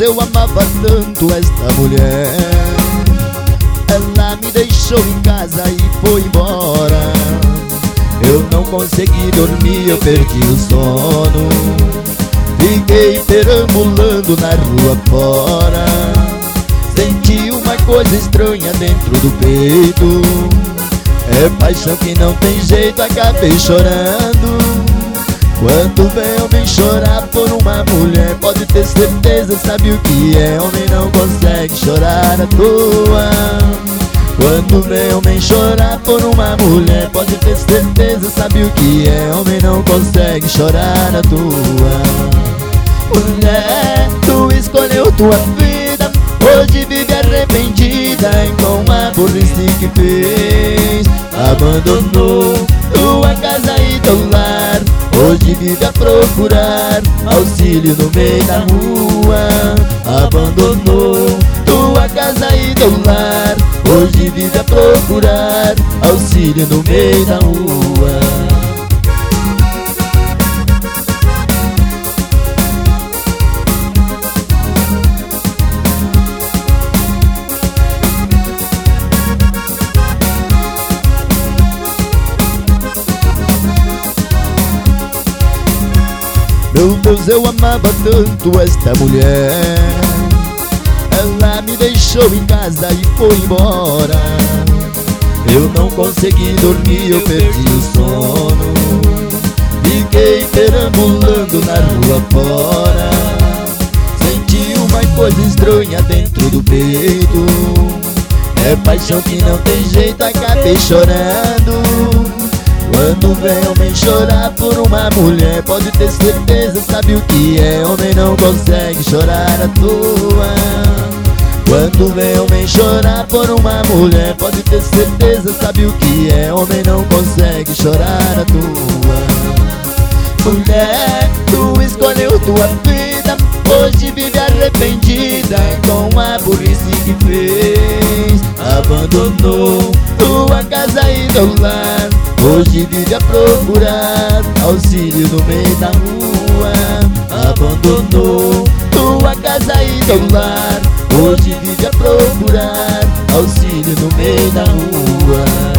eu amava tanto esta mulher. Ela me deixou em casa e foi embora. Eu não consegui dormir, eu perdi o sono. Fiquei perambulando na rua fora. Senti uma coisa estranha dentro do peito. É paixão que não tem jeito, acabei chorando. Quando vem homem chorar por uma mulher, pode ter certeza, sabe o que é? Homem não consegue chorar à toa. Quando vem homem chorar por uma mulher, pode ter certeza, sabe o que é? Homem não consegue chorar à toa. Mulher, tu escolheu tua vida, hoje vive arrependida com a burrice que fez. Abandonou tua casa e teu lar, hoje vive a procurar auxílio no meio da rua. Abandonou tua casa e teu lar, hoje vive a procurar auxílio no meio da rua. Meu Deus, eu amava tanto esta mulher. Ela me deixou em casa e foi embora. Eu não consegui dormir, eu perdi o sono. Fiquei perambulando na rua fora. Senti uma coisa estranha dentro do peito. É paixão que não tem jeito, acabei chorando. Quando vem homem chorar por uma mulher, pode ter certeza, sabe o que é? Homem não consegue chorar à toa. Quando vem homem chorar por uma mulher, pode ter certeza, sabe o que é? Homem não consegue chorar à toa. Mulher, tu escolheu tua vida, hoje vive arrependida com a burrice que fez. Abandonou tua casa e teu lar, hoje vive a procurar auxílio no meio da rua. Abandonou tua casa e teu lar, hoje vive a procurar auxílio no meio da rua.